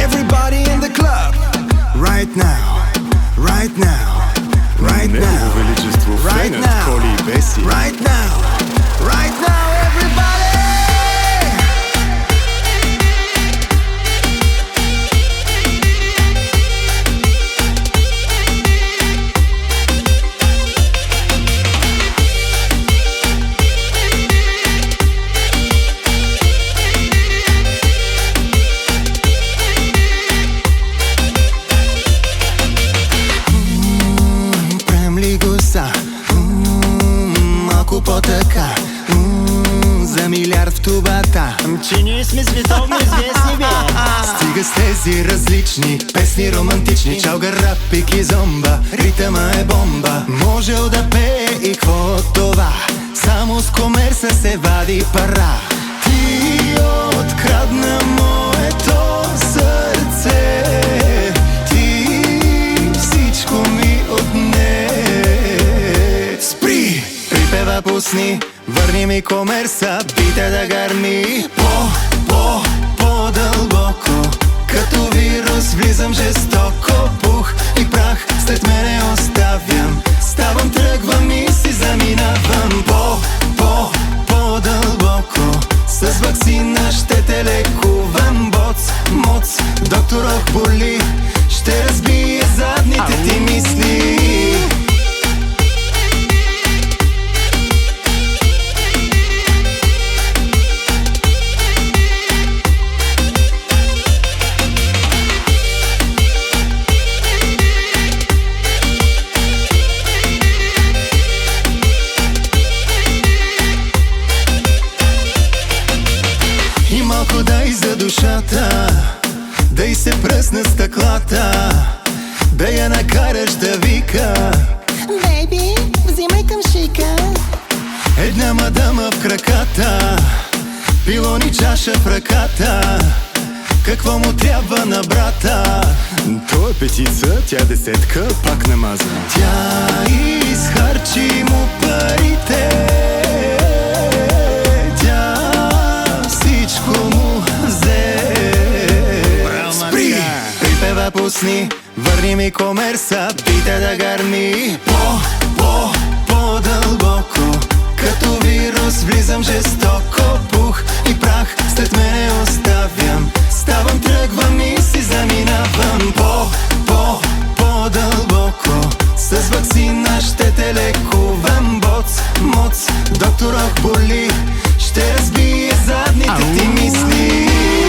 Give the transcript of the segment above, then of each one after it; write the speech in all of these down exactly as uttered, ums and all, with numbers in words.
Everybody in the club. Right now, right now, right now. Негово величество Right фенът now. Коли и Беси. Right now, right now, everybody. Малко по-така, за милиард в тубата. Че ние сме световно известни, бе. Стига с тези различни песни романтични. Чалга, рап и кизомба, ритъма е бомба. Можел да пее и какво това, само с комерса се вади пара. Ти открадна моето сърце, ти всичко ми отне. Спри! Припева, пусни, върни ми комерса, бита да гарми. По, по, по-дълбоко, като вирус влизам жестоко. Пух и прах след мене оставям, ставам, тръгвам и си заминавам. По, по, по-дълбоко, с ваксина ще те лекувам. Боц, моц, доктор, ох боли, ще разбие задните ти мисли. Малко дай за душата, дай се пръсна стъклата, да я накараш да вика. Бейби, взимай към шика. Една мадама в краката, пилони чаша в ръката. Какво му трябва на брата? Той е петица, тя е десетка, пак намаза. Тя изхарчи му парите, пусни, върни ми комерса, бита да гарми. По, по, по-дълбоко, като вирус влизам жестоко. Пух и прах след мене оставям, ставам, тръгвам и си заминавам. По, по, по-дълбоко, с ваксина ще те лекувам. Боц, моц, доктор, ох боли, ще разбие задните ти мисли.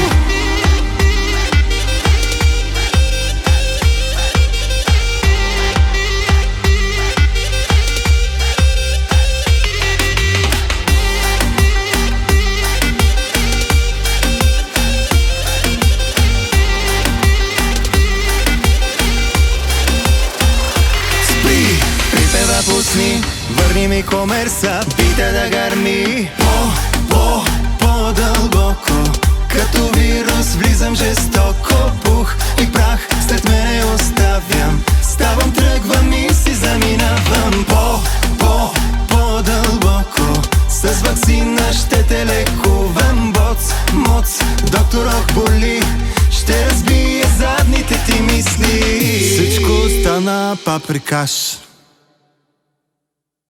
Пусни, върни ми комерса, бита да гарми. По, по, по-дълбоко, като вирус влизам жестоко. Пух и прах след мене оставям, ставам, тръгвам и си заминавам. По, по, по-дълбоко, с ваксина ще те лекувам. Боц, моц, доктор, ох боли, ще разбие задните ти мисли. Всичко стана паприкаш.